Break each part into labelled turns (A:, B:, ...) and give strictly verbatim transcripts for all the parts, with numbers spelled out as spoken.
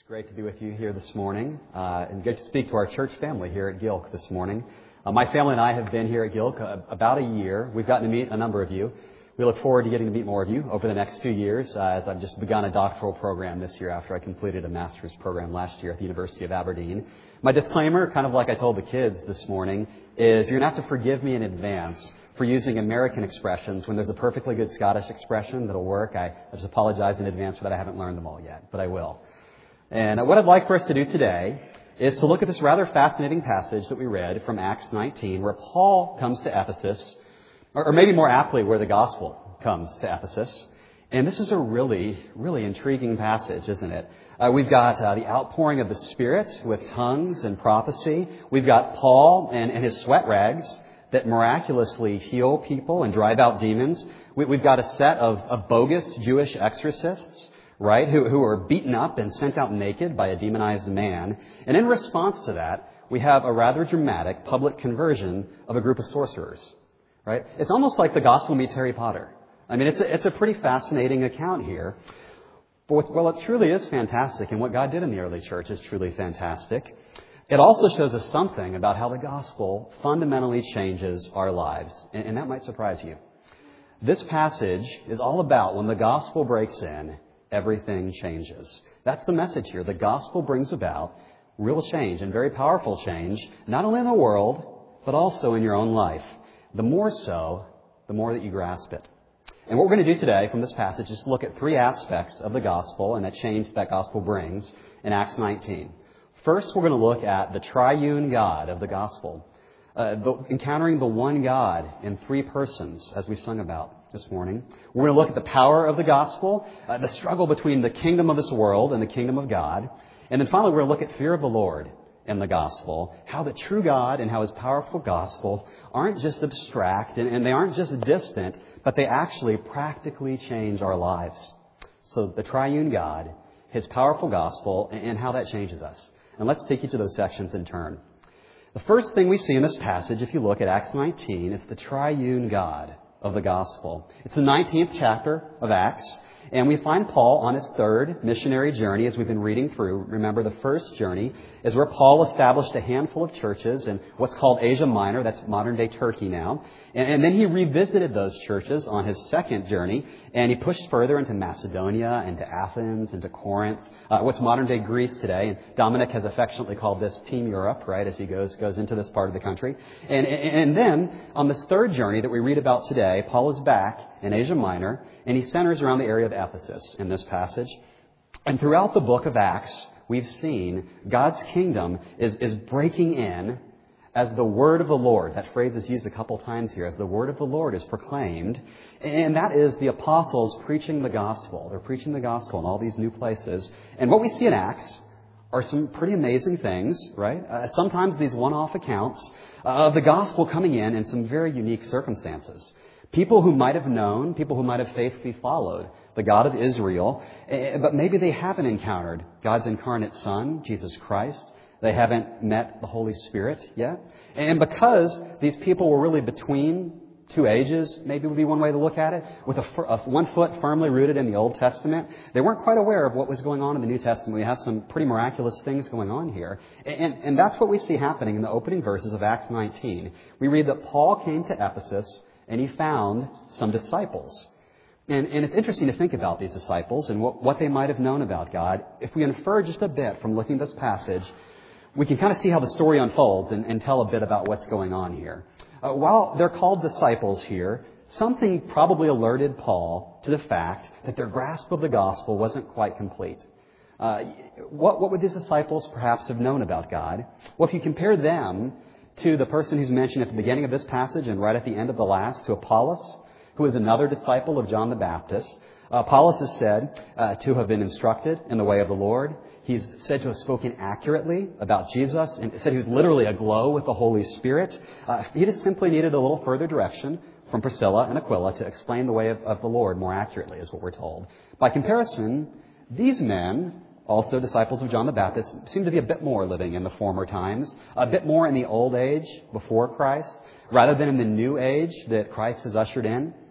A: Great to be with you here this morning, uh, and good to speak to our church family here at Gilk this morning. Uh, my family and I have been here at Gilk uh, about a year. We've gotten to meet a number of you. We look forward to getting to meet more of you over the next few years, uh, as I've just begun a doctoral program this year after I completed a master's program last year at the University of Aberdeen. My disclaimer, kind of like I told the kids this morning, is you're going to have to forgive me in advance for using American expressions when there's a perfectly good Scottish expression that'll work. I, I just apologize in advance for that. I haven't learned them all yet, but I will. And what I'd like for us to do today is to look at this rather fascinating passage that we read from Acts nineteen, where Paul comes to Ephesus, or maybe more aptly, where the gospel comes to Ephesus. And this is a really, really intriguing passage, isn't it? Uh, we've got uh, the outpouring of the Spirit with tongues and prophecy. We've got Paul and, and his sweat rags that miraculously heal people and drive out demons. We, we've got a set of, of bogus Jewish exorcists, right, who, who are beaten up and sent out naked by a demonized man. And in response to that, we have a rather dramatic public conversion of a group of sorcerers, right? It's almost like the gospel meets Harry Potter. I mean, it's a, it's a pretty fascinating account here. But well, it truly is fantastic, and what God did in the early church is truly fantastic. It also shows us something about how the gospel fundamentally changes our lives, and, and that might surprise you. This passage is all about when the gospel breaks in, everything changes. That's the message here. The gospel brings about real change and very powerful change, not only in the world, but also in your own life. The more so, the more that you grasp it. And what we're going to do today from this passage is look at three aspects of the gospel and the change that gospel brings in Acts nineteen. First, we're going to look at the triune God of the gospel, uh, the, encountering the one God in three persons, as we sung about this morning. We're going to look at the power of the gospel, uh, the struggle between the kingdom of this world and the kingdom of God. And then finally, we're going to look at fear of the Lord in the gospel, how the true God and how his powerful gospel aren't just abstract and, and they aren't just distant, but they actually practically change our lives. So the triune God, his powerful gospel, and, and how that changes us. And let's take each of those sections in turn. The first thing we see in this passage, if you look at Acts nineteen, is the triune God of the gospel. It's the nineteenth chapter of Acts, and we find Paul on his third missionary journey as we've been reading through. Remember, the first journey is where Paul established a handful of churches in what's called Asia Minor. That's modern-day Turkey now. And, and then he revisited those churches on his second journey, and he pushed further into Macedonia, into Athens, into Corinth, uh, what's modern-day Greece today. And Dominic has affectionately called this Team Europe, right, as he goes goes into this part of the country. And, and then on this third journey that we read about today, Paul is back in Asia Minor, and he centers around the area of Ephesus in this passage. And throughout the book of Acts, we've seen God's kingdom is, is breaking in as the word of the Lord. That phrase is used a couple times here, as the word of the Lord is proclaimed. And that is the apostles preaching the gospel. They're preaching the gospel in all these new places. And what we see in Acts are some pretty amazing things, right? Uh, sometimes these one-off accounts of the gospel coming in in some very unique circumstances. People who might have known, people who might have faithfully followed the God of Israel, but maybe they haven't encountered God's incarnate Son, Jesus Christ. They haven't met the Holy Spirit yet. And because these people were really between two ages, maybe would be one way to look at it, with a, a one foot firmly rooted in the Old Testament, they weren't quite aware of what was going on in the New Testament. We have some pretty miraculous things going on here. And, and that's what we see happening in the opening verses of Acts nineteen. We read that Paul came to Ephesus and he found some disciples. And, and it's interesting to think about these disciples and what, what they might have known about God. If we infer just a bit from looking at this passage, we can kind of see how the story unfolds and, and tell a bit about what's going on here. Uh, while they're called disciples here, something probably alerted Paul to the fact that their grasp of the gospel wasn't quite complete. Uh, what, what would these disciples perhaps have known about God? Well, if you compare them to the person who's mentioned at the beginning of this passage and right at the end of the last, to Apollos, who is another disciple of John the Baptist. Uh, Apollos is said uh, to have been instructed in the way of the Lord. He's said to have spoken accurately about Jesus, and said he was literally aglow with the Holy Spirit. Uh, he just simply needed a little further direction from Priscilla and Aquila to explain the way of, of the Lord more accurately, is what we're told. By comparison, these men, also disciples of John the Baptist, seem to be a bit more living in the former times, a bit more in the old age before Christ, rather than in the new age that Christ has ushered in.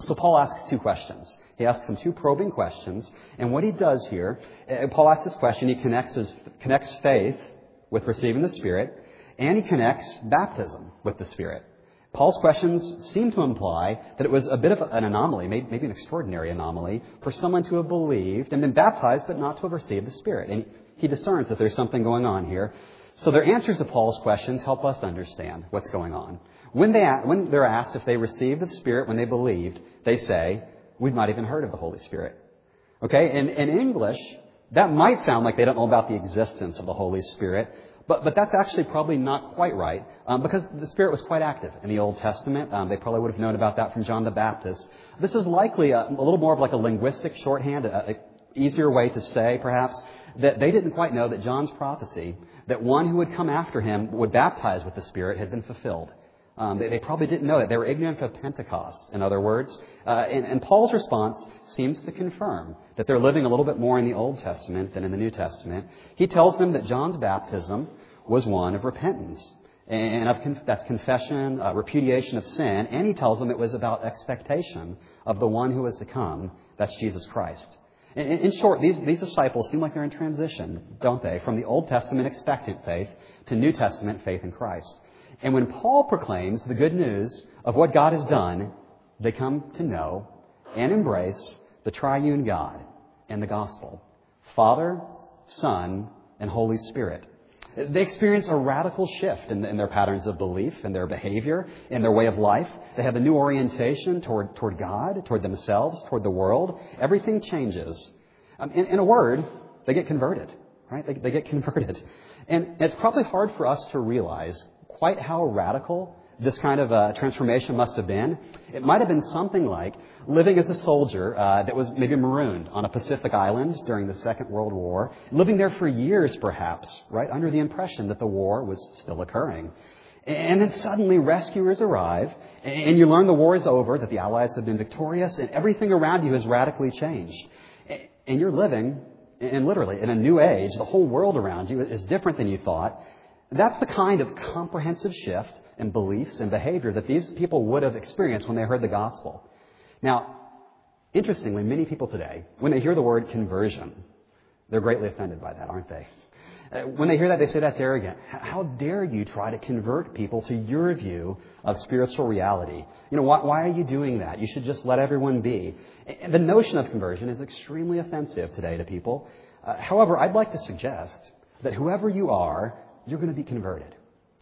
A: So Paul asks two questions. He asks them two probing questions. And what he does here, uh, Paul asks this question, he connects, his, connects faith with receiving the Spirit, and he connects baptism with the Spirit. Paul's questions seem to imply that it was a bit of an anomaly, maybe an extraordinary anomaly, for someone to have believed and been baptized but not to have received the Spirit. And he discerns that there's something going on here. So their answers to Paul's questions help us understand what's going on. When, they, when they're asked if they received the Spirit when they believed, they say, we've not even heard of the Holy Spirit. Okay? And in English, that might sound like they don't know about the existence of the Holy Spirit. But, but that's actually probably not quite right, um, because the Spirit was quite active in the Old Testament. Um, they probably would have known about that from John the Baptist. This is likely a, a little more of like a linguistic shorthand, a, a easier way to say, perhaps, that they didn't quite know that John's prophecy, that one who would come after him would baptize with the Spirit, had been fulfilled. Um, they, they probably didn't know that. They were ignorant of Pentecost, in other words. Uh, and, and Paul's response seems to confirm that they're living a little bit more in the Old Testament than in the New Testament. He tells them that John's baptism was one of repentance. And of con- that's confession, uh, repudiation of sin. And he tells them it was about expectation of the one who was to come. That's Jesus Christ. In, in short, these, these disciples seem like they're in transition, don't they? From the Old Testament expectant faith to New Testament faith in Christ. And when Paul proclaims the good news of what God has done, they come to know and embrace the triune God and the gospel. Father, Son, and Holy Spirit. They experience a radical shift in, in their patterns of belief, in their behavior, in their way of life. They have a new orientation toward, toward God, toward themselves, toward the world. Everything changes. Um, in, in a word, they get converted, right? They, they get converted. And it's probably hard for us to realize quite how radical this kind of uh, transformation must have been. It might have been something like living as a soldier uh, that was maybe marooned on a Pacific island during the Second World War, living there for years perhaps, right, under the impression that the war was still occurring. And then suddenly rescuers arrive, and you learn the war is over, that the Allies have been victorious, and everything around you has radically changed. And you're living, and literally, in a new age. The whole world around you is different than you thought. That's the kind of comprehensive shift in beliefs and behavior that these people would have experienced when they heard the gospel. Now, interestingly, many people today, when they hear the word conversion, they're greatly offended by that, aren't they? Uh, when they hear that, they say that's arrogant. How dare you try to convert people to your view of spiritual reality? You know, why, why are you doing that? You should just let everyone be. And the notion of conversion is extremely offensive today to people. Uh, however, I'd like to suggest that whoever you are, you're going to be converted.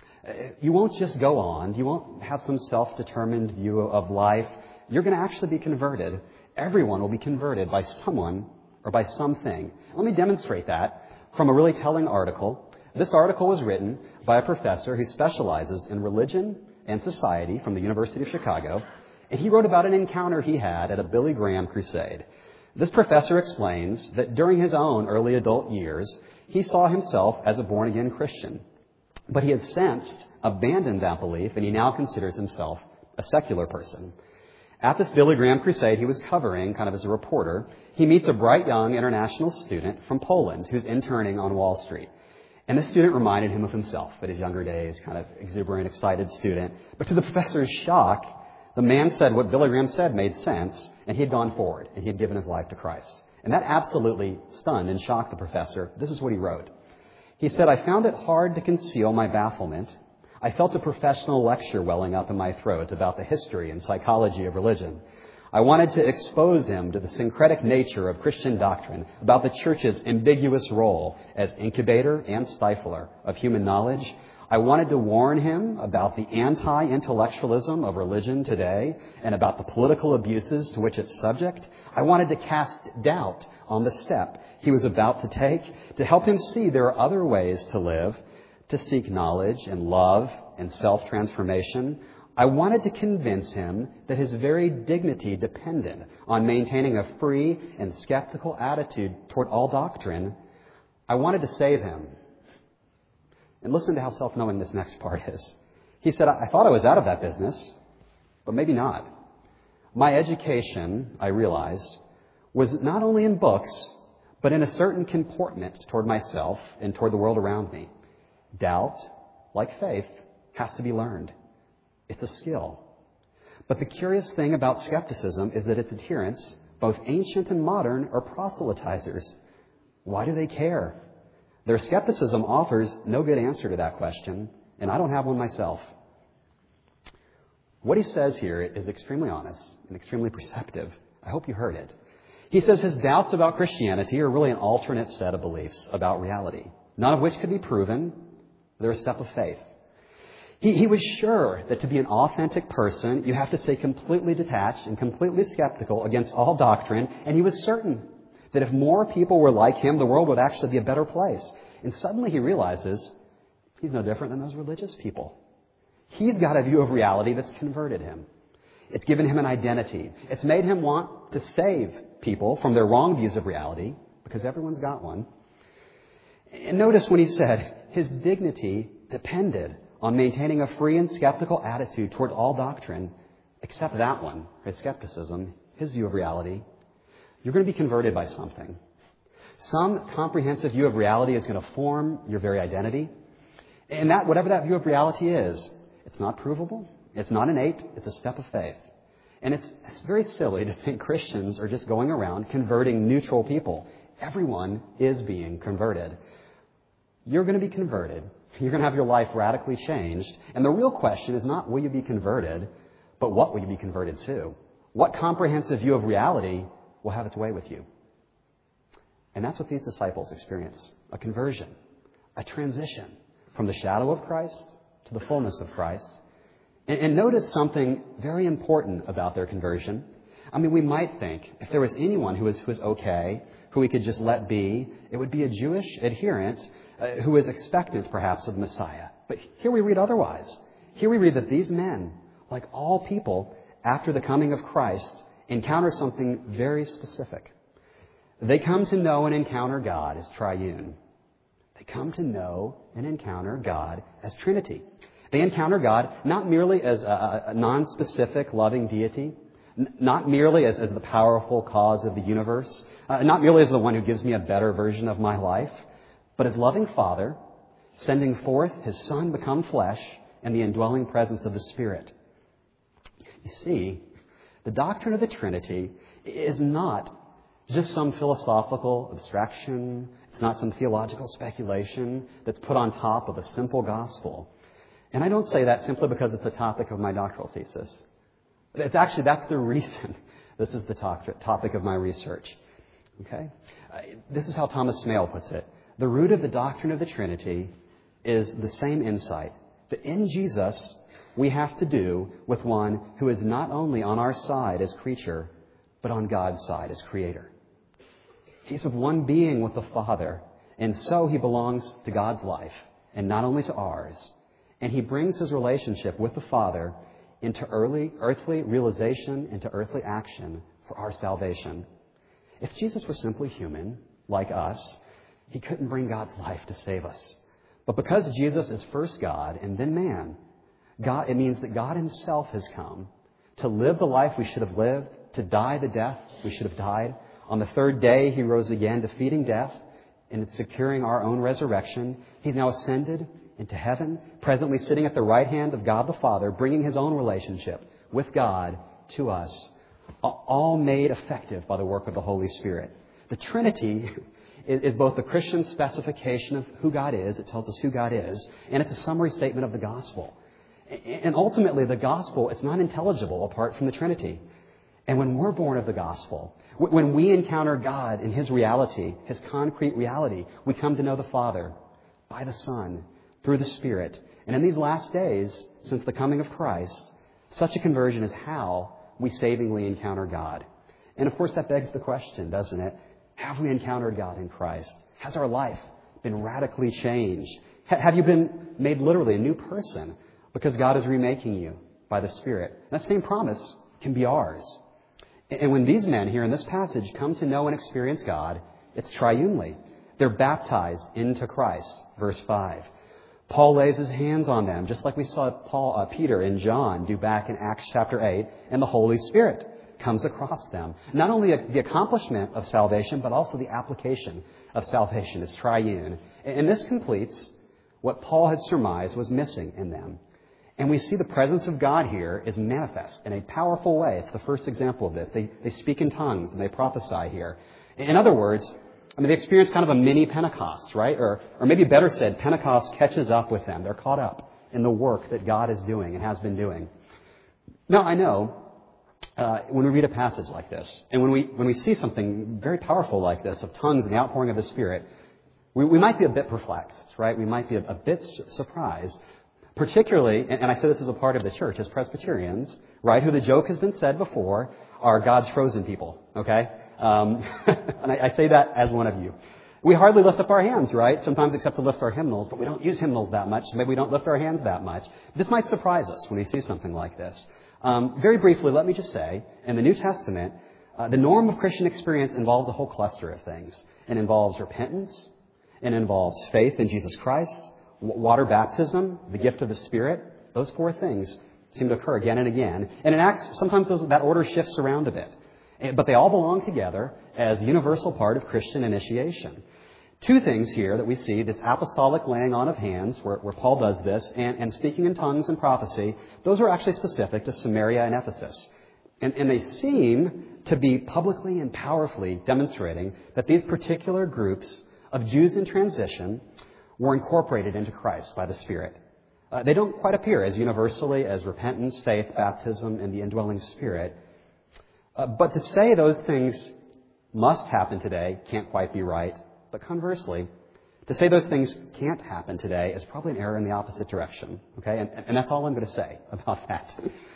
A: You won't just go on. You won't have some self-determined view of life. You're going to actually be converted. Everyone will be converted by someone or by something. Let me demonstrate that from a really telling article. This article was written by a professor who specializes in religion and society from the University of Chicago. And he wrote about an encounter he had at a Billy Graham crusade. This professor explains that during his own early adult years, he saw himself as a born-again Christian. But he had since abandoned that belief, and he now considers himself a secular person. At this Billy Graham crusade he was covering, kind of as a reporter, he meets a bright young international student from Poland who's interning on Wall Street. And this student reminded him of himself at his younger days, kind of exuberant, excited student. But to the professor's shock, the man said what Billy Graham said made sense, and he had gone forward, and he had given his life to Christ. And that absolutely stunned and shocked the professor. This is what he wrote. He said, "I found it hard to conceal my bafflement. I felt a professional lecture welling up in my throat about the history and psychology of religion. I wanted to expose him to the syncretic nature of Christian doctrine, about the church's ambiguous role as incubator and stifler of human knowledge. I wanted to warn him about the anti-intellectualism of religion today and about the political abuses to which it's subject. I wanted to cast doubt on the step he was about to take, to help him see there are other ways to live, to seek knowledge and love and self-transformation. I wanted to convince him that his very dignity depended on maintaining a free and skeptical attitude toward all doctrine. I wanted to save him." And listen to how self-knowing this next part is. He said, "I thought I was out of that business, but maybe not. My education, I realized, was not only in books, but in a certain comportment toward myself and toward the world around me. Doubt, like faith, has to be learned. It's a skill. But the curious thing about skepticism is that its adherents, both ancient and modern, are proselytizers. Why do they care? Their skepticism offers no good answer to that question, and I don't have one myself. What he says here is extremely honest and extremely perceptive. I hope you heard it. He says his doubts about Christianity are really an alternate set of beliefs about reality, none of which could be proven. They're a step of faith. He, he was sure that to be an authentic person, you have to stay completely detached and completely skeptical against all doctrine, and he was certain that if more people were like him, the world would actually be a better place. And suddenly he realizes he's no different than those religious people. He's got a view of reality that's converted him. It's given him an identity. It's made him want to save people from their wrong views of reality, because everyone's got one. And notice when he said his dignity depended on maintaining a free and skeptical attitude toward all doctrine, except that one, his skepticism, his view of reality. You're going to be converted by something. Some comprehensive view of reality is going to form your very identity. And that, whatever that view of reality is, it's not provable. It's not innate. It's a step of faith. And it's, it's very silly to think Christians are just going around converting neutral people. Everyone is being converted. You're going to be converted. You're going to have your life radically changed. And the real question is not will you be converted, but what will you be converted to? What comprehensive view of reality will have its way with you? And that's what these disciples experience. A conversion. A transition from the shadow of Christ to the fullness of Christ. And, and notice something very important about their conversion. I mean, we might think if there was anyone who was, who was okay, who we could just let be, it would be a Jewish adherent uh, who is expectant, perhaps, of Messiah. But here we read otherwise. Here we read that these men, like all people, after the coming of Christ, encounter something very specific. They come to know and encounter God as triune. They come to know and encounter God as Trinity. They encounter God not merely as a, a non-specific loving deity, n- not merely as, as the powerful cause of the universe, uh, not merely as the one who gives me a better version of my life, but as loving Father, sending forth His Son become flesh and the indwelling presence of the Spirit. You see, the doctrine of the Trinity is not just some philosophical abstraction. It's not some theological speculation that's put on top of a simple gospel. And I don't say that simply because it's the topic of my doctoral thesis. It's actually, that's the reason this is the topic of my research. Okay? Uh, this is how Thomas Smale puts it. The root of the doctrine of the Trinity is the same insight that in Jesus we have to do with one who is not only on our side as creature, but on God's side as creator. He's of one being with the Father, and so he belongs to God's life, and not only to ours. And he brings his relationship with the Father into early earthly realization, into earthly action for our salvation. If Jesus were simply human, like us, he couldn't bring God's life to save us. But because Jesus is first God and then man, God, it means that God himself has come to live the life we should have lived, to die the death we should have died. On the third day, he rose again, defeating death and securing our own resurrection. He's now ascended into heaven, presently sitting at the right hand of God the Father, bringing his own relationship with God to us, all made effective by the work of the Holy Spirit. The Trinity is both the Christian specification of who God is, it tells us who God is, and it's a summary statement of the gospel. And ultimately, the gospel, it's not intelligible apart from the Trinity. And when we're born of the gospel, when we encounter God in his reality, his concrete reality, we come to know the Father by the Son, through the Spirit. And in these last days, since the coming of Christ, such a conversion is how we savingly encounter God. And of course, that begs the question, doesn't it? Have we encountered God in Christ? Has our life been radically changed? Have you been made literally a new person because God is remaking you by the Spirit? That same promise can be ours. And when these men here in this passage come to know and experience God, it's triunely. They're baptized into Christ. Verse five. Paul lays his hands on them, just like we saw Paul, uh, Peter and John do back in Acts chapter eight, and the Holy Spirit comes across them. Not only the accomplishment of salvation, but also the application of salvation is triune. And this completes what Paul had surmised was missing in them. And we see the presence of God here is manifest in a powerful way. It's the first example of this. They, they speak in tongues and they prophesy here. In other words, I mean, they experience kind of a mini Pentecost, right? Or, or maybe better said, Pentecost catches up with them. They're caught up in the work that God is doing and has been doing. Now, I know uh, when we read a passage like this, and when we when we see something very powerful like this, of tongues and the outpouring of the Spirit, we, we might be a bit perplexed, right? We might be a, a bit surprised, particularly, and, and I say this as a part of the church, as Presbyterians, right, who the joke has been said before, are God's frozen people, okay? Um, and I, I say that as one of you. We hardly lift up our hands, right? Sometimes except to lift our hymnals, but we don't use hymnals that much. So maybe we don't lift our hands that much. This might surprise us when we see something like this. Um, very briefly, let me just say, in the New Testament, uh, the norm of Christian experience involves a whole cluster of things. It involves repentance. It involves faith in Jesus Christ, w- water baptism, the gift of the Spirit. Those four things seem to occur again and again. And in Acts, sometimes those, that order shifts around a bit. But they all belong together as a universal part of Christian initiation. Two things here that we see, this apostolic laying on of hands, where, where Paul does this, and, and speaking in tongues and prophecy, those are actually specific to Samaria and Ephesus. And, and they seem to be publicly and powerfully demonstrating that these particular groups of Jews in transition were incorporated into Christ by the Spirit. Uh, they don't quite appear as universally as repentance, faith, baptism, and the indwelling Spirit. Uh, but to say those things must happen today can't quite be right. But conversely, to say those things can't happen today is probably an error in the opposite direction. Okay, and, and that's all I'm going to say about that.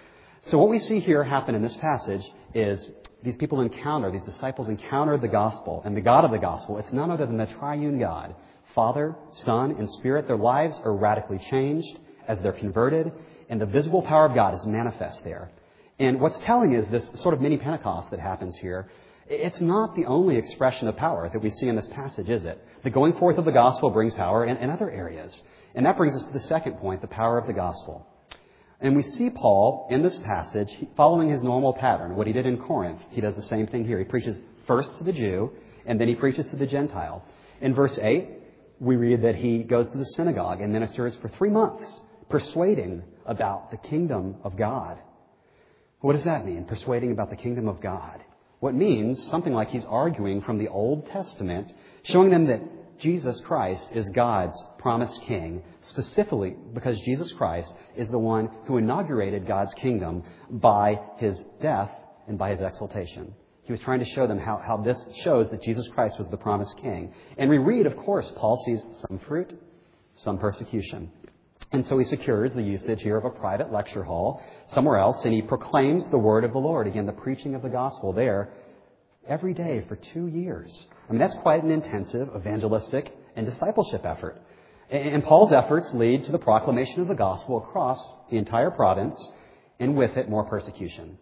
A: So what we see here happen in this passage is these people encounter, these disciples encounter the gospel. And the God of the gospel, it's none other than the triune God, Father, Son, and Spirit. Their lives are radically changed as they're converted, and the visible power of God is manifest there. And what's telling is this sort of mini Pentecost that happens here. It's not the only expression of power that we see in this passage, is it? The going forth of the gospel brings power in, in other areas. And that brings us to the second point, the power of the gospel. And we see Paul in this passage following his normal pattern, what he did in Corinth. He does the same thing here. He preaches first to the Jew, and then he preaches to the Gentile. In verse eight, we read that he goes to the synagogue and ministers for three months, persuading about the kingdom of God. What does that mean, persuading about the kingdom of God? What means something like he's arguing from the Old Testament, showing them that Jesus Christ is God's promised king, specifically because Jesus Christ is the one who inaugurated God's kingdom by his death and by his exaltation. He was trying to show them how, how this shows that Jesus Christ was the promised king. And we read, of course, Paul sees some fruit, some persecution. And so he secures the usage here of a private lecture hall somewhere else, and he proclaims the word of the Lord. Again, the preaching of the gospel there every day for two years. I mean, that's quite an intensive evangelistic and discipleship effort. And Paul's efforts lead to the proclamation of the gospel across the entire province, and with it, more persecution.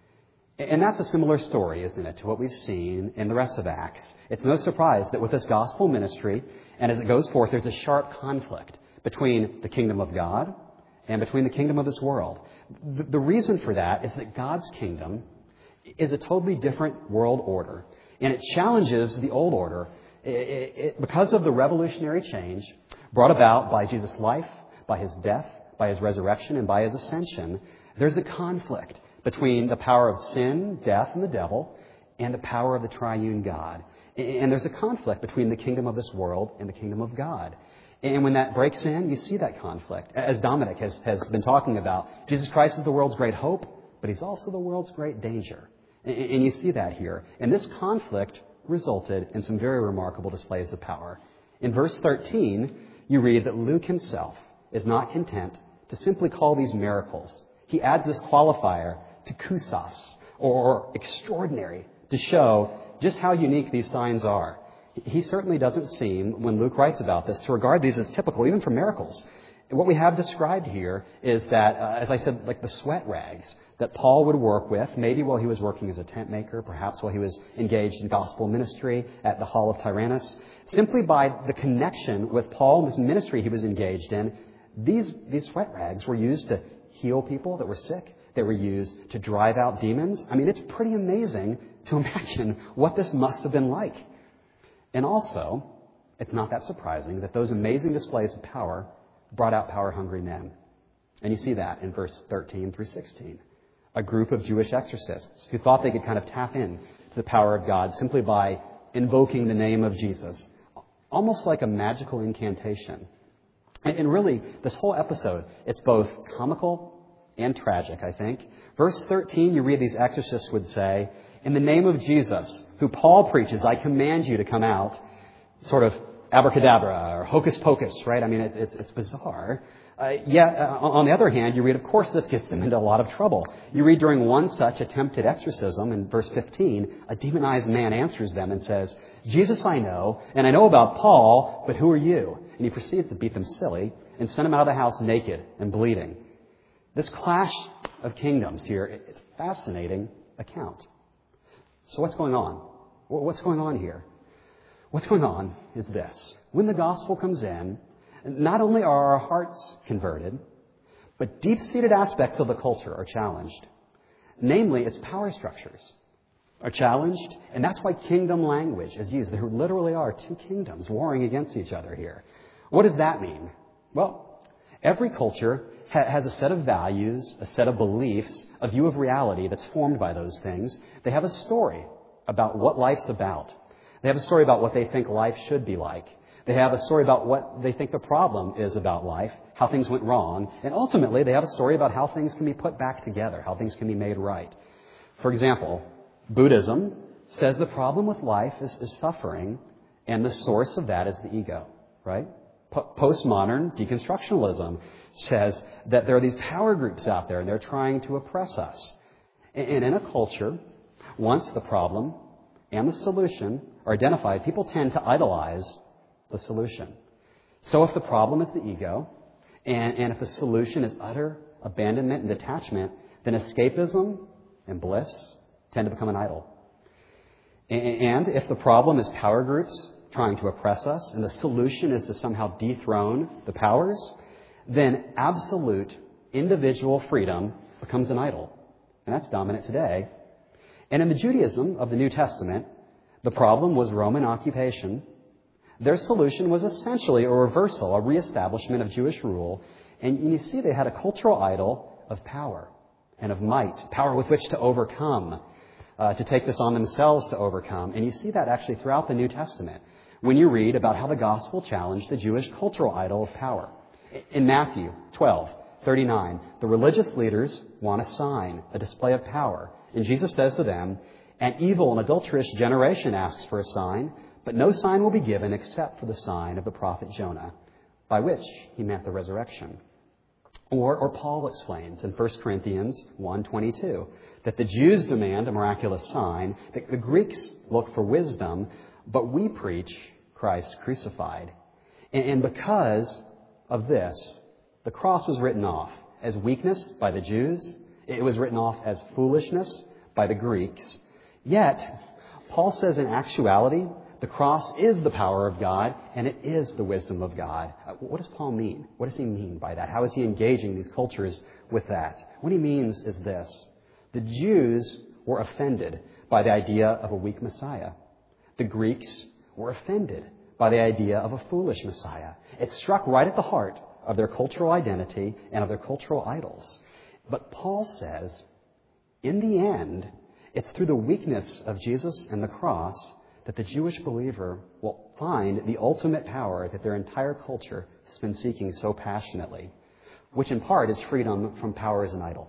A: And that's a similar story, isn't it, to what we've seen in the rest of Acts. It's no surprise that with this gospel ministry, and as it goes forth, there's a sharp conflict between the kingdom of God and between the kingdom of this world. The, the reason for that is that God's kingdom is a totally different world order. And it challenges the old order it, it, it, because of the revolutionary change brought about by Jesus' life, by his death, by his resurrection, and by his ascension. There's a conflict between the power of sin, death, and the devil, and the power of the triune God. And there's a conflict between the kingdom of this world and the kingdom of God. And when that breaks in, you see that conflict. As Dominic has, has been talking about, Jesus Christ is the world's great hope, but he's also the world's great danger. And, and you see that here. And this conflict resulted in some very remarkable displays of power. In verse thirteen, you read that Luke himself is not content to simply call these miracles. He adds this qualifier to kousos, or extraordinary, to show just how unique these signs are. He certainly doesn't seem, when Luke writes about this, to regard these as typical, even for miracles. What we have described here is that, uh, as I said, like the sweat rags that Paul would work with, maybe while he was working as a tent maker, perhaps while he was engaged in gospel ministry at the Hall of Tyrannus, simply by the connection with Paul and this ministry he was engaged in, these, these sweat rags were used to heal people that were sick. They were used to drive out demons. I mean, it's pretty amazing to imagine what this must have been like. And also, it's not that surprising that those amazing displays of power brought out power-hungry men. And you see that in verse thirteen through sixteen. A group of Jewish exorcists who thought they could kind of tap in to the power of God simply by invoking the name of Jesus, almost like a magical incantation. And really, this whole episode, it's both comical and tragic, I think. Verse thirteen, you read these exorcists would say, "In the name of Jesus, who Paul preaches, I command you to come out." Sort of abracadabra or hocus pocus, right? I mean, it's it's, it's bizarre. Uh, yet, uh, on the other hand, you read, of course, this gets them into a lot of trouble. You read during one such attempted exorcism in verse fifteen, a demonized man answers them and says, "Jesus I know, and I know about Paul, but who are you?" And he proceeds to beat them silly and send them out of the house naked and bleeding. This clash of kingdoms here, it's a fascinating account. So what's going on? What's going on here? What's going on is this. When the gospel comes in, not only are our hearts converted, but deep-seated aspects of the culture are challenged. Namely, its power structures are challenged, and that's why kingdom language is used. There literally are two kingdoms warring against each other here. What does that mean? Well, every culture ha- has a set of values, a set of beliefs, a view of reality that's formed by those things. They have a story about what life's about. They have a story about what they think life should be like. They have a story about what they think the problem is about life, how things went wrong, and ultimately they have a story about how things can be put back together, how things can be made right. For example, Buddhism says the problem with life is, is suffering, and the source of that is the ego, right? Po- postmodern deconstructionalism says that there are these power groups out there and they're trying to oppress us. And, and in a culture, once the problem and the solution are identified, people tend to idolize the solution. So if the problem is the ego, and, and if the solution is utter abandonment and detachment, then escapism and bliss tend to become an idol. And if the problem is power groups trying to oppress us, and the solution is to somehow dethrone the powers, then absolute individual freedom becomes an idol. And that's dominant today. And in the Judaism of the New Testament, the problem was Roman occupation. Their solution was essentially a reversal, a reestablishment of Jewish rule. And you see they had a cultural idol of power and of might, power with which to overcome, uh, to take this on themselves to overcome. And you see that actually throughout the New Testament when you read about how the gospel challenged the Jewish cultural idol of power. In Matthew twelve thirty-nine, the religious leaders want a sign, a display of power. And Jesus says to them, "An evil and adulterous generation asks for a sign, but no sign will be given except for the sign of the prophet Jonah," by which he meant the resurrection. Or, or Paul explains in First Corinthians one twenty-two that the Jews demand a miraculous sign, that the Greeks look for wisdom, but we preach Christ crucified. And, and because of this, the cross was written off as weakness by the Jews. It was written off as foolishness by the Greeks. Yet, Paul says in actuality, the cross is the power of God, and it is the wisdom of God. What does Paul mean? What does he mean by that? How is he engaging these cultures with that? What he means is this. The Jews were offended by the idea of a weak Messiah. The Greeks were offended by the idea of a foolish Messiah. It struck right at the heart of their cultural identity and of their cultural idols. But Paul says, in the end, it's through the weakness of Jesus and the cross that the Jewish believer will find the ultimate power that their entire culture has been seeking so passionately, which in part is freedom from power as an idol.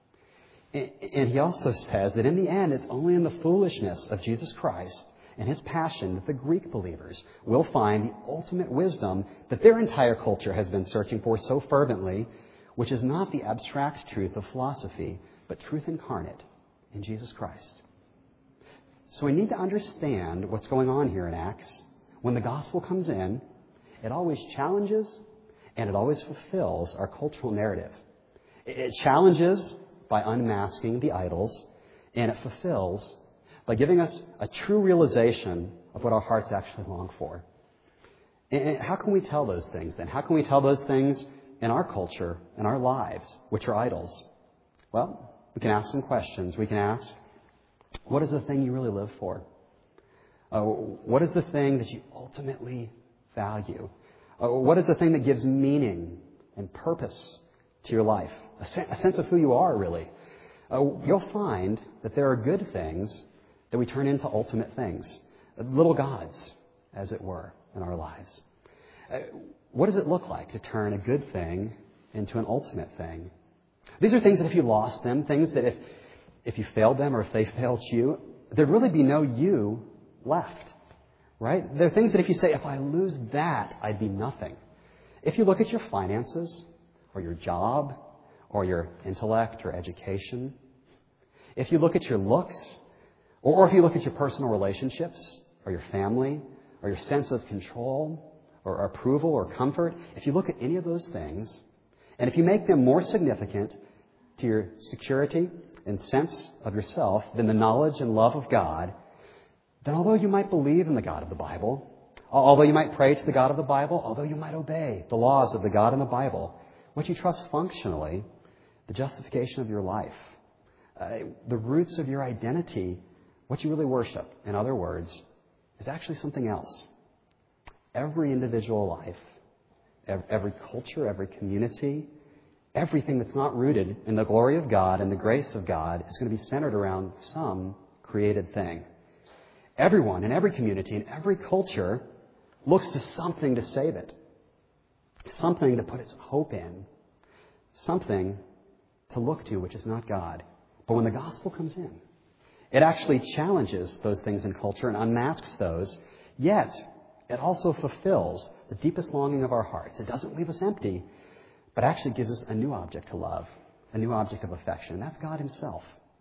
A: And he also says that in the end, it's only in the foolishness of Jesus Christ and his passion that the Greek believers will find the ultimate wisdom that their entire culture has been searching for so fervently, which is not the abstract truth of philosophy, but truth incarnate in Jesus Christ. So we need to understand what's going on here in Acts. When the gospel comes in, it always challenges and it always fulfills our cultural narrative. It challenges by unmasking the idols, and it fulfills by giving us a true realization of what our hearts actually long for. And how can we tell those things then? How can we tell those things in our culture, in our lives, which are idols? Well, we can ask some questions. We can ask, what is the thing you really live for? Uh, what is the thing that you ultimately value? Uh, what is the thing that gives meaning and purpose to your life, a, sen- a sense of who you are, really, uh, you'll find that there are good things that we turn into ultimate things, little gods, as it were, in our lives. Uh, what does it look like to turn a good thing into an ultimate thing? These are things that if you lost them, things that if, if you failed them or if they failed you, there'd really be no you left, right? There are things that if you say, if I lose that, I'd be nothing. If you look at your finances or your job or your intellect or education, if you look at your looks, or, or if you look at your personal relationships or your family or your sense of control or approval or comfort, if you look at any of those things, and if you make them more significant to your security and sense of yourself than the knowledge and love of God, then although you might believe in the God of the Bible, although you might pray to the God of the Bible, although you might obey the laws of the God in the Bible, what you trust functionally, the justification of your life, uh, the roots of your identity, what you really worship, in other words, is actually something else. Every individual life, every culture, every community, everything that's not rooted in the glory of God and the grace of God is going to be centered around some created thing. Everyone in every community, in every culture, looks to something to save it, something to put its hope in, something to look to which is not God. But when the gospel comes in, it actually challenges those things in culture and unmasks those, yet it also fulfills the deepest longing of our hearts. It doesn't leave us empty, but actually gives us a new object to love, a new object of affection, and that's God himself.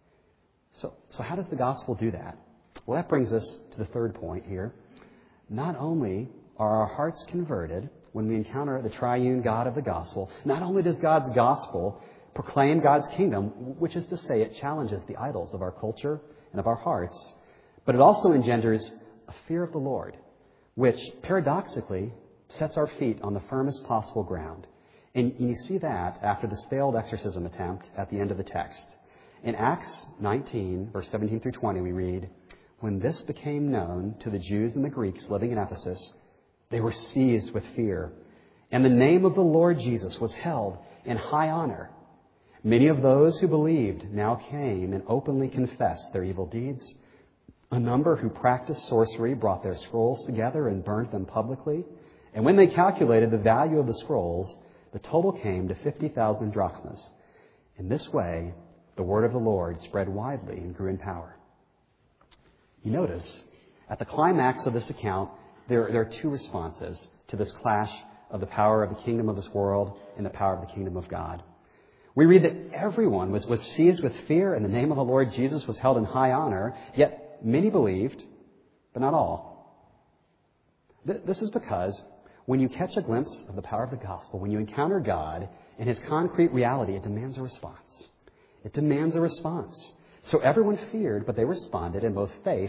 A: So, so how does the gospel do that? Well, that brings us to the third point here. Not only are our hearts converted when we encounter the triune God of the gospel, not only does God's gospel proclaim God's kingdom, which is to say it challenges the idols of our culture and of our hearts, but it also engenders a fear of the Lord, which paradoxically sets our feet on the firmest possible ground. And you see that after this failed exorcism attempt at the end of the text. In Acts nineteen, verse seventeen through twenty, we read, "When this became known to the Jews and the Greeks living in Ephesus, they were seized with fear, and the name of the Lord Jesus was held in high honor. Many of those who believed now came and openly confessed their evil deeds. A number who practiced sorcery brought their scrolls together and burned them publicly. And when they calculated the value of the scrolls, the total came to fifty thousand drachmas. In this way, the word of the Lord spread widely and grew in power." You notice, at the climax of this account, there, there are two responses to this clash of the power of the kingdom of this world and the power of the kingdom of God. We read that everyone was, was seized with fear, and the name of the Lord Jesus was held in high honor, yet many believed, but not all. This is because when you catch a glimpse of the power of the gospel, when you encounter God in his concrete reality, it demands a response. It demands a response. So everyone feared, but they responded in both faith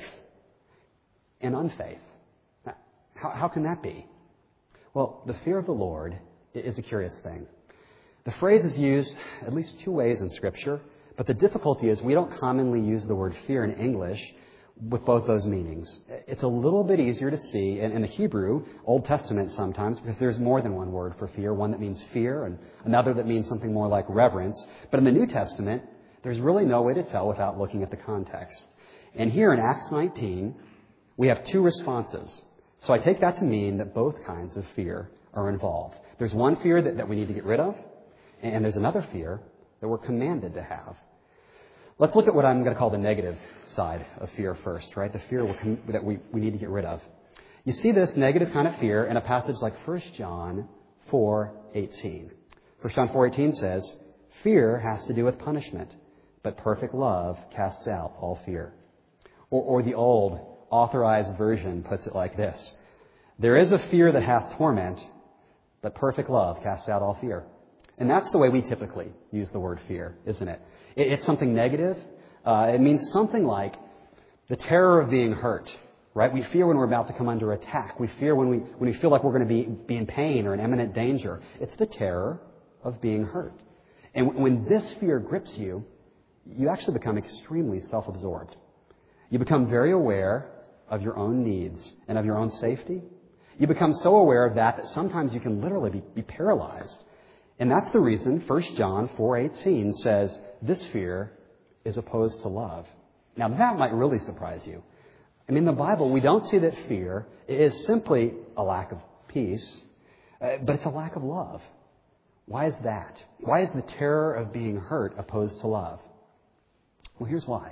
A: and unfaith. How, how can that be? Well, the fear of the Lord is a curious thing. The phrase is used at least two ways in Scripture, but the difficulty is we don't commonly use the word fear in English with both those meanings. It's a little bit easier to see in, in the Hebrew, Old Testament sometimes, because there's more than one word for fear, one that means fear and another that means something more like reverence. But in the New Testament, there's really no way to tell without looking at the context. And here in Acts nineteen, we have two responses. So I take that to mean that both kinds of fear are involved. There's one fear that, that we need to get rid of, and there's another fear that we're commanded to have. Let's look at what I'm going to call the negative side of fear first, right? The fear we're com- that we, we need to get rid of. You see this negative kind of fear in a passage like First John four eighteen. First John four eighteen says, "Fear has to do with punishment, but perfect love casts out all fear." Or, or the old Authorized Version puts it like this: "There is a fear that hath torment, but perfect love casts out all fear." And that's the way we typically use the word fear, isn't it? it it's something negative. Uh, it means something like the terror of being hurt, right? We fear when we're about to come under attack. We fear when we when we feel like we're going to be, be in pain or in imminent danger. It's the terror of being hurt. And when this fear grips you, you actually become extremely self-absorbed. You become very aware of your own needs and of your own safety. You become so aware of that that sometimes you can literally be, be paralyzed. And that's the reason First John four eighteen says, this fear is opposed to love. Now that might really surprise you. I mean, in the Bible, we don't see that fear is simply a lack of peace, uh, but it's a lack of love. Why is that? Why is the terror of being hurt opposed to love? Well, here's why.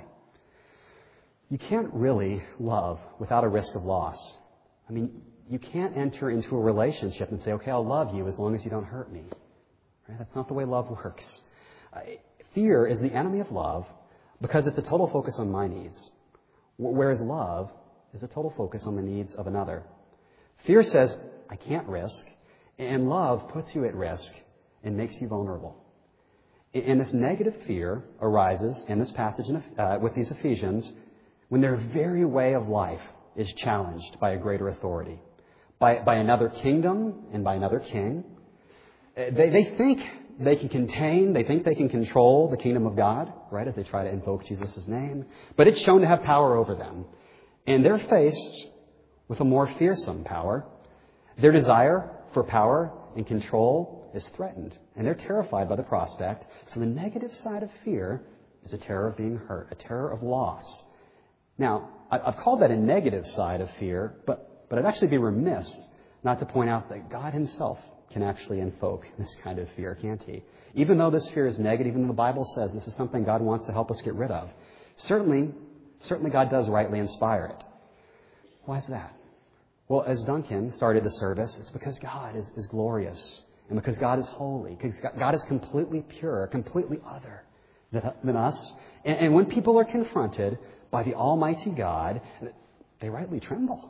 A: You can't really love without a risk of loss. I mean, you can't enter into a relationship and say, okay, I'll love you as long as you don't hurt me. Right? That's not the way love works. Uh, fear is the enemy of love because it's a total focus on my needs, whereas love is a total focus on the needs of another. Fear says, I can't risk, and love puts you at risk and makes you vulnerable. And this negative fear arises in this passage in, uh, with these Ephesians when their very way of life is challenged by a greater authority, by, by another kingdom and by another king. They, they think they can contain, they think they can control the kingdom of God, right, as they try to invoke Jesus' name. But it's shown to have power over them. And they're faced with a more fearsome power. Their desire for power and control is threatened. And they're terrified by the prospect. So the negative side of fear is a terror of being hurt, a terror of loss. Now, I've called that a negative side of fear, but, but I'd actually be remiss not to point out that God himself can actually invoke this kind of fear, can't he? Even though this fear is negative, even though the Bible says this is something God wants to help us get rid of, certainly, certainly God does rightly inspire it. Why is that? Well, as Duncan started the service, it's because God is, is glorious and because God is holy, because God is completely pure, completely other than, than us. And, and when people are confronted by the Almighty God, they rightly tremble.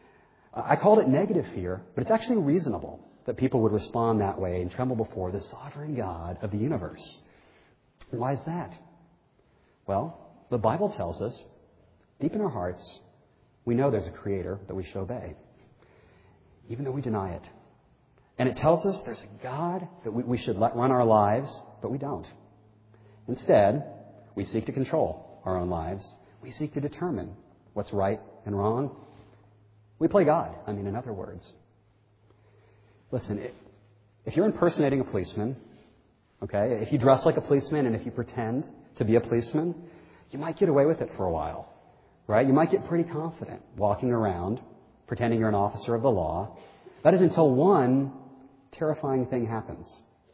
A: I called it negative fear, but it's actually reasonable that people would respond that way and tremble before the sovereign God of the universe. Why is that? Well, the Bible tells us, deep in our hearts, we know there's a Creator that we should obey, even though we deny it. And it tells us there's a God that we, we should let run our lives, but we don't. Instead, we seek to control our own lives. We seek to determine what's right and wrong. We play God, I mean, in other words. Listen, if you're impersonating a policeman, okay, if you dress like a policeman and if you pretend to be a policeman, you might get away with it for a while, right? You might get pretty confident walking around, pretending you're an officer of the law. That is until one terrifying thing happens,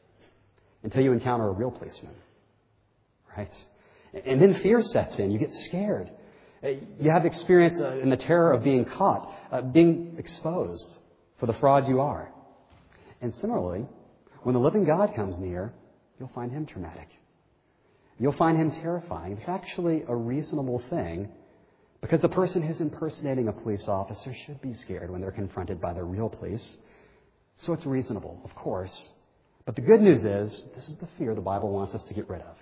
A: until you encounter a real policeman, right? And then fear sets in. You get scared. You have experience in the terror of being caught, uh, being exposed for the fraud you are. And similarly, when the living God comes near, you'll find him traumatic. You'll find him terrifying. It's actually a reasonable thing because the person who's impersonating a police officer should be scared when they're confronted by the real police. So it's reasonable, of course. But the good news is, this is the fear the Bible wants us to get rid of.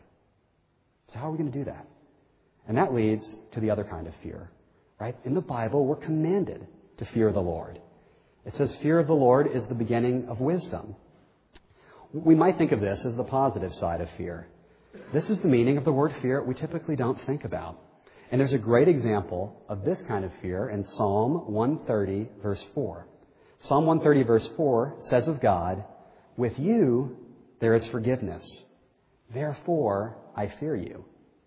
A: So how are we going to do that? And that leads to the other kind of fear, right? In the Bible, we're commanded to fear the Lord. It says fear of the Lord is the beginning of wisdom. We might think of this as the positive side of fear. This is the meaning of the word fear we typically don't think about. And there's a great example of this kind of fear in Psalm one thirty, verse four. Psalm one thirty, verse four says of God, "With you there is forgiveness. Therefore I fear you."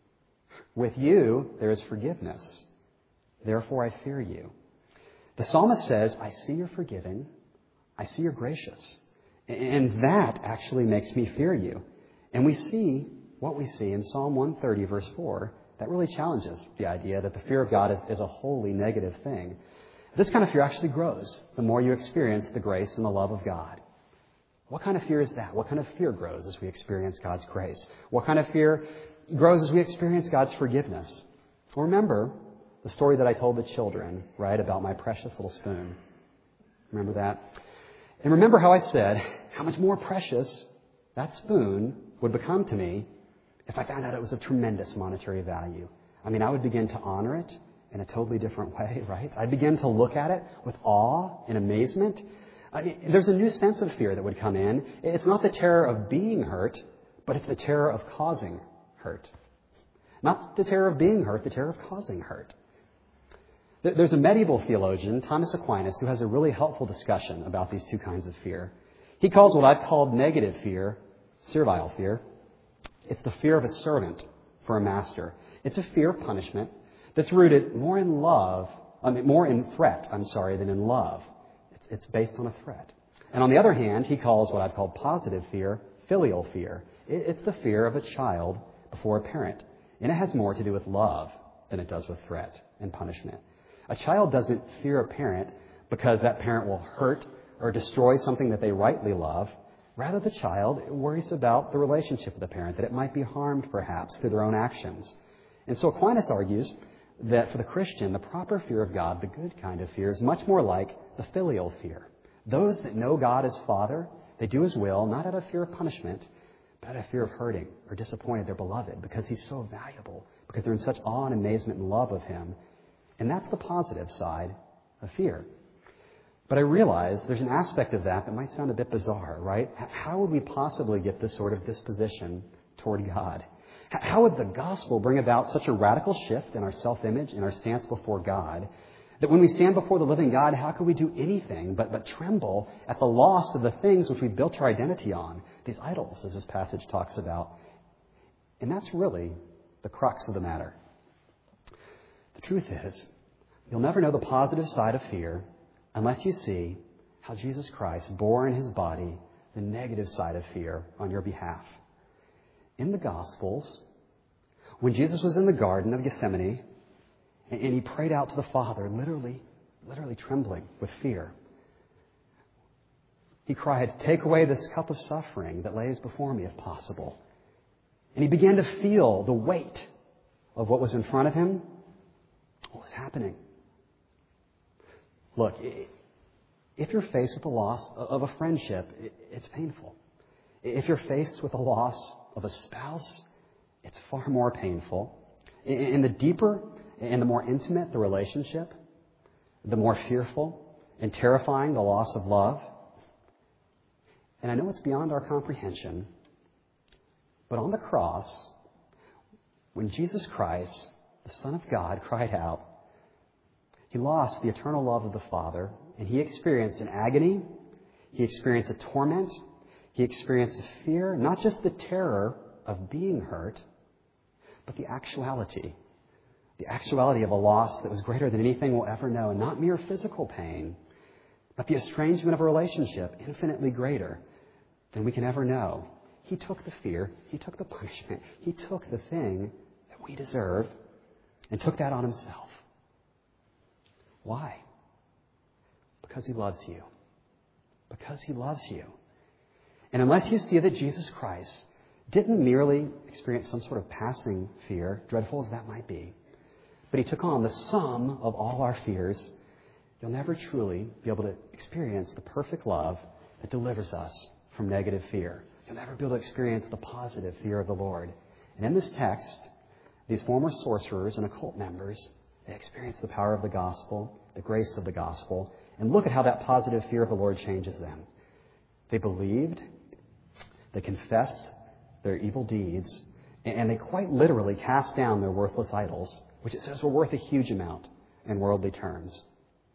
A: With you there is forgiveness. Therefore I fear you. The psalmist says, I see you're forgiving. I see you're gracious. And that actually makes me fear you. And we see what we see in Psalm one thirty, verse four. That really challenges the idea that the fear of God is, is a wholly negative thing. This kind of fear actually grows the more you experience the grace and the love of God. What kind of fear is that? What kind of fear grows as we experience God's grace? What kind of fear grows as we experience God's forgiveness? Well, remember the story that I told the children, right, about my precious little spoon. Remember that? And remember how I said how much more precious that spoon would become to me if I found out it was of tremendous monetary value. I mean, I would begin to honor it in a totally different way, right? I'd begin to look at it with awe and amazement. I mean, there's a new sense of fear that would come in. It's not the terror of being hurt, but it's the terror of causing hurt. Not the terror of being hurt, the terror of causing hurt. There's a medieval theologian, Thomas Aquinas, who has a really helpful discussion about these two kinds of fear. He calls what I've called negative fear, servile fear. It's the fear of a servant for a master. It's a fear of punishment that's rooted more in love, I mean, more in threat, I'm sorry, than in love. It's, it's based on a threat. And on the other hand, he calls what I've called positive fear, filial fear. It, it's the fear of a child before a parent. And it has more to do with love than it does with threat and punishment. A child doesn't fear a parent because that parent will hurt or destroy something that they rightly love. Rather, the child worries about the relationship with the parent, that it might be harmed perhaps through their own actions. And so Aquinas argues that for the Christian, the proper fear of God, the good kind of fear, is much more like the filial fear. Those that know God as Father, they do His will, not out of fear of punishment, but out of fear of hurting or disappointing their beloved because He's so valuable, because they're in such awe and amazement and love of Him. And that's the positive side of fear. But I realize there's an aspect of that that might sound a bit bizarre, right? How would we possibly get this sort of disposition toward God? How would the gospel bring about such a radical shift in our self-image, in our stance before God, that when we stand before the living God, how could we do anything but, but tremble at the loss of the things which we built our identity on, these idols, as this passage talks about? And that's really the crux of the matter. The truth is, you'll never know the positive side of fear unless you see how Jesus Christ bore in His body the negative side of fear on your behalf. In the Gospels, when Jesus was in the Garden of Gethsemane and He prayed out to the Father, literally, literally trembling with fear, He cried, "Take away this cup of suffering that lays before me if possible." And He began to feel the weight of what was in front of Him, what was happening. Look, if you're faced with the loss of a friendship, it's painful. If you're faced with the loss of a spouse, it's far more painful. And the deeper and the more intimate the relationship, the more fearful and terrifying the loss of love. And I know it's beyond our comprehension, but on the cross, when Jesus Christ, the Son of God, cried out, He lost the eternal love of the Father, and He experienced an agony, He experienced a torment, He experienced a fear, not just the terror of being hurt, but the actuality, the actuality of a loss that was greater than anything we'll ever know, and not mere physical pain, but the estrangement of a relationship infinitely greater than we can ever know. He took the fear, He took the punishment, He took the thing that we deserve, and took that on Himself. Why? Because He loves you. Because He loves you. And unless you see that Jesus Christ didn't merely experience some sort of passing fear, dreadful as that might be, but He took on the sum of all our fears, you'll never truly be able to experience the perfect love that delivers us from negative fear. You'll never be able to experience the positive fear of the Lord. And in this text, these former sorcerers and occult members, they experienced the power of the gospel, the grace of the gospel, and look at how that positive fear of the Lord changes them. They believed, they confessed their evil deeds, and they quite literally cast down their worthless idols, which it says were worth a huge amount in worldly terms.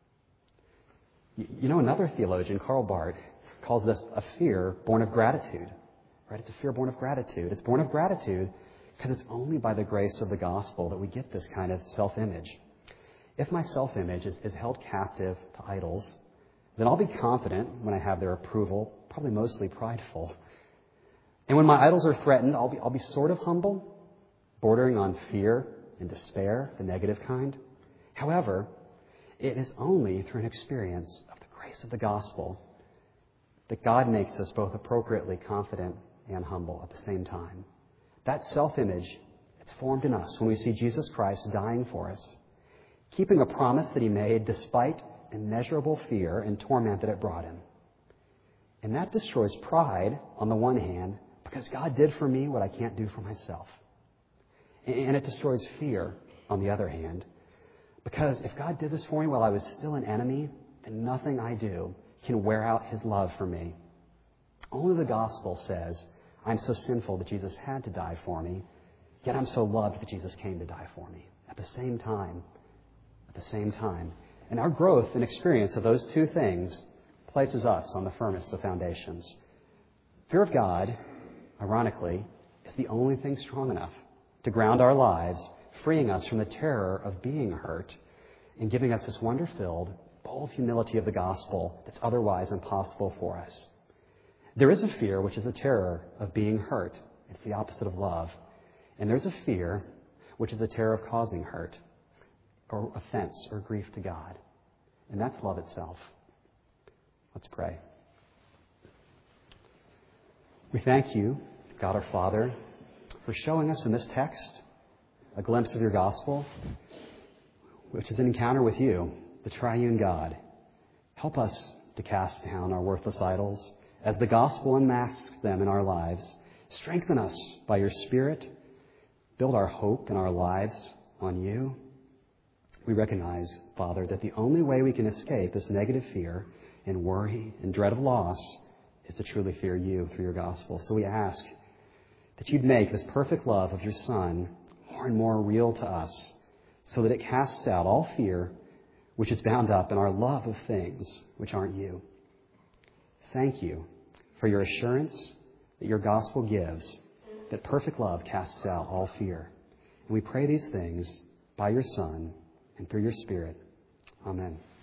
A: You know, another theologian, Karl Barth, calls this a fear born of gratitude. Right? It's a fear born of gratitude. It's born of gratitude because it's only by the grace of the gospel that we get this kind of self-image. If my self-image is, is held captive to idols, then I'll be confident when I have their approval, probably mostly prideful. And when my idols are threatened, I'll be, I'll be sort of humble, bordering on fear and despair, the negative kind. However, it is only through an experience of the grace of the gospel that God makes us both appropriately confident and humble at the same time. That self-image, it's formed in us when we see Jesus Christ dying for us, keeping a promise that He made despite immeasurable fear and torment that it brought Him. And that destroys pride on the one hand, because God did for me what I can't do for myself. And it destroys fear on the other hand, because if God did this for me while I was still an enemy, then nothing I do can wear out His love for me. Only the gospel says, I'm so sinful that Jesus had to die for me, yet I'm so loved that Jesus came to die for me. At the same time, at the same time. And our growth and experience of those two things places us on the firmest of foundations. Fear of God, ironically, is the only thing strong enough to ground our lives, freeing us from the terror of being hurt and giving us this wonder-filled, bold humility of the gospel that's otherwise impossible for us. There is a fear which is a terror of being hurt. It's the opposite of love. And there's a fear which is the terror of causing hurt or offense or grief to God. And that's love itself. Let's pray. We thank you, God our Father, for showing us in this text a glimpse of your gospel, which is an encounter with you, the triune God. Help us to cast down our worthless idols as the gospel unmasks them in our lives. Strengthen us by your Spirit. Build our hope in our lives on you. We recognize, Father, that the only way we can escape this negative fear and worry and dread of loss is to truly fear you through your gospel. So we ask that you'd make this perfect love of your Son more and more real to us so that it casts out all fear which is bound up in our love of things which aren't you. Thank you for your assurance that your gospel gives, that perfect love casts out all fear. And we pray these things by your Son and through your Spirit. Amen.